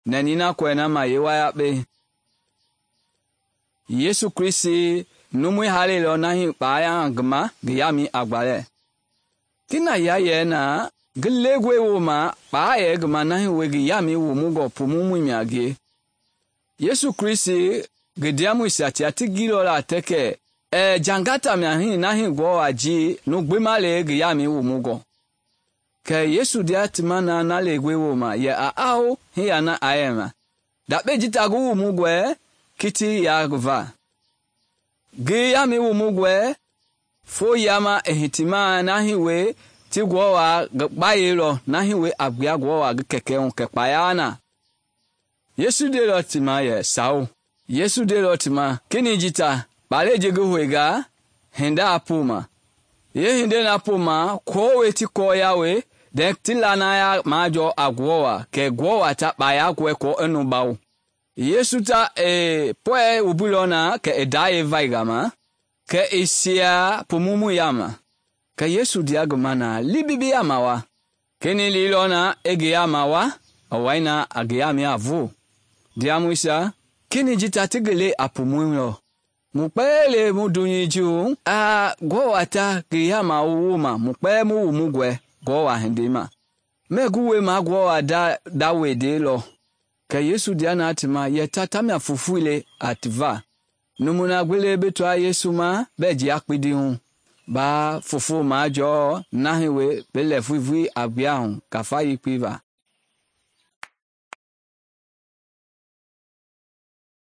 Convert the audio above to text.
nenina kwena ma yewa ya be Yesu Kristi numwe halelo nahi paya gma giyami agbale kina ya ye na glegwe wo ma paya gma nahi we giyami wo mugo pumumu miage Yesu Kristi gediamu isati atigilo la teke jangata miahi nahi gwo aji no gbemale giyami wo mugo ke Yesu diatimana na legwe wo ma ye aao hiya na ayema da be jitagu wo mugwe kiti ya gva giyami wo mugwe fo yama ehitima nahi we ti gwo wa gbayelo nahi we agbia gwo wa keke on kepayana Yesu de lotima ye sao Yesu de lotima kini jita bale jege huega henda apuma ye hinde na apuma ko we ti ko yawe de tilana ya majo agwowa ke gwowa ta baya kwe ko enu bawo Yesu ta poe ubulona ke edaye vaigama ke isia pumumu yama ke Yesu diagmana libibi yamawa keni lilona ege yamawa awaina ageyami avu diamuisa kini jitatigele apumuyo mupele muduniju gwowa ta geyama uwuma mupe mu mugwe gwowa hendima meguwe ma gwowa da wede lo ke Yesu diana atima ye tatamia fufuile atva numuna gbele betwa Yesu ma beji akpidi hun ba fufu ma jo nahiwe bele fufu agbia hun kafa yipiva